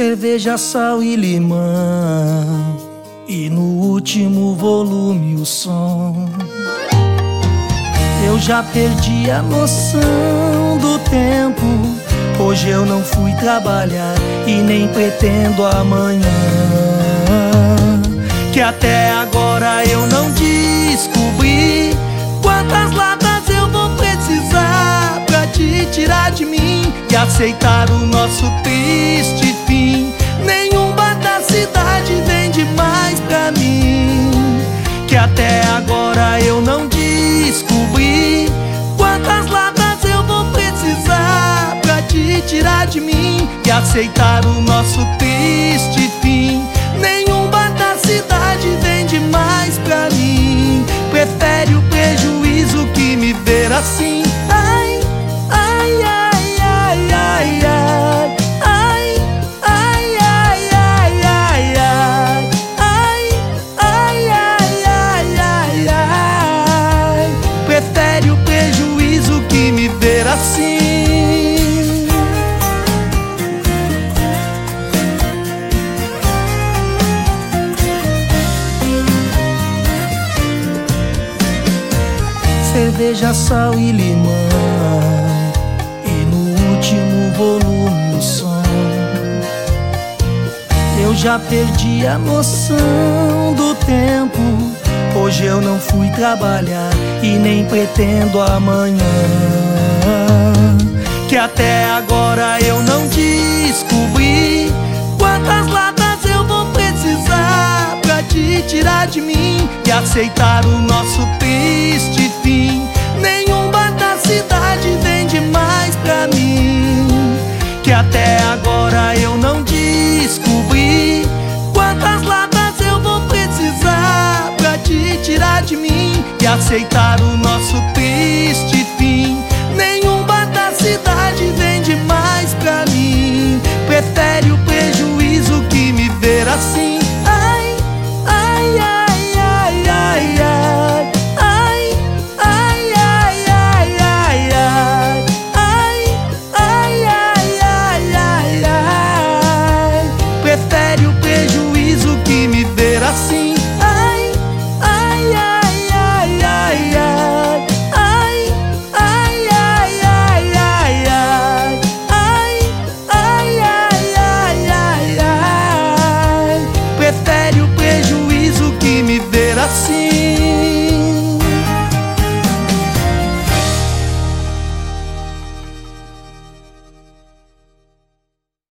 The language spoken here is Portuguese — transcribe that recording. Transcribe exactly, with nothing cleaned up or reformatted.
cerveja, sal e limão, e no último volume o som. Eu já perdi a noção do tempo. Hoje eu não fui trabalhar e nem pretendo amanhã. Que até agora eu não descobri quantas latas eu vou precisar pra te tirar de mim e aceitar o nosso triste fim. Nenhum bar da cidade vende mais pra mim. Que até agora eu não descobri quantas latas eu vou precisar pra te tirar de mim e aceitar o nosso triste fim. Nenhum bar da cidade vende mais pra mim. Prefere o prejuízo que me ver assim. Ai, ai, ai, ai, ai, ai. Prefere o prejuízo que me ver assim. Cerveja, sal e limão, e no último volume o som. Eu já perdi a noção do tempo. Hoje eu não fui trabalhar e nem pretendo amanhã. Que até agora eu não descobri quantas latas eu vou precisar pra te tirar de mim e aceitar o nosso triste fim. Nenhum bar da cidade vende mais pra mim. Que até agora eu não descobri quantas latas eu vou precisar pra te tirar de mim e aceitar o nosso triste fim. Nenhum bar da cidade vende mais pra mim. Prefere o prejuízo que me ver assim.